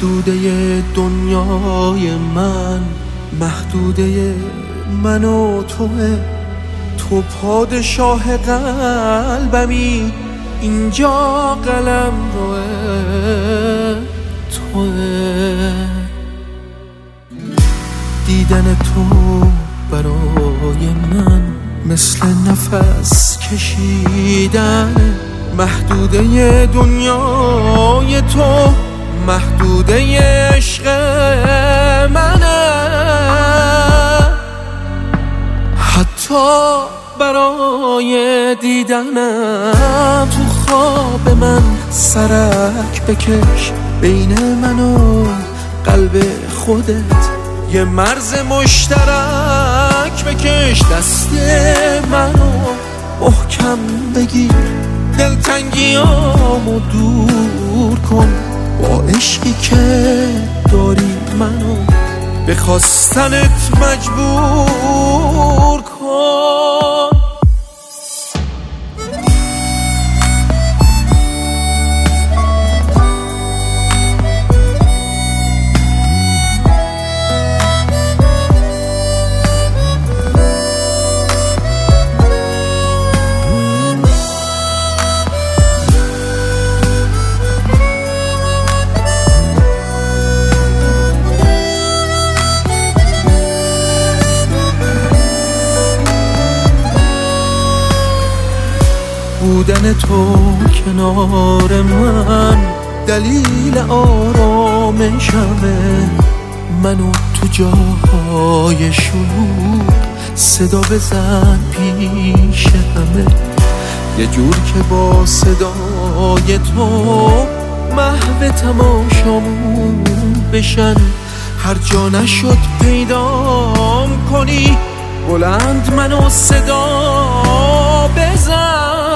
محدوده دنیای من، محدوده من و توه. تو پادشاه قلبمی، اینجا قلم روه توه. دیدن تو برای من مثل نفس کشیدن. محدوده دنیای تو، محدوده عشق منه. حتی برای دیدنم تو خواب من سرک بکش. بین من و قلب خودت یه مرز مشترک بکش. دست منو محکم بگیر، دلتنگیامو دور کن. با عشقی که داری منو به خواستنت مجبور کن. بودن تو کنار من دلیل آرامشمه. منو تو جاهای شلوغ صدا بزن پیش همه. یه جور که با صدای تو محو تماشامون بشن. هر جا نشد پیدام کنی، بلند منو صدا بزن.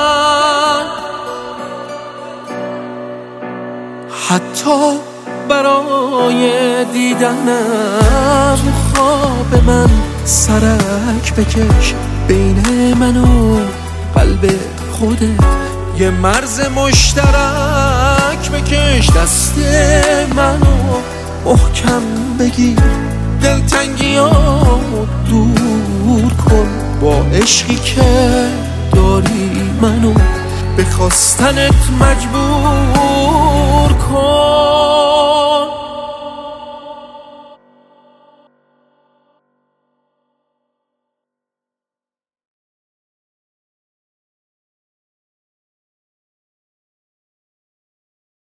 حتی برای دیدنم تو خواب من سرک بکش. بین من و قلب خودت یه مرز مشترک بکش. دست منو محکم بگیر، دلتنگیامو دور کن. با عشقی که داری منو به خواستنت مجبور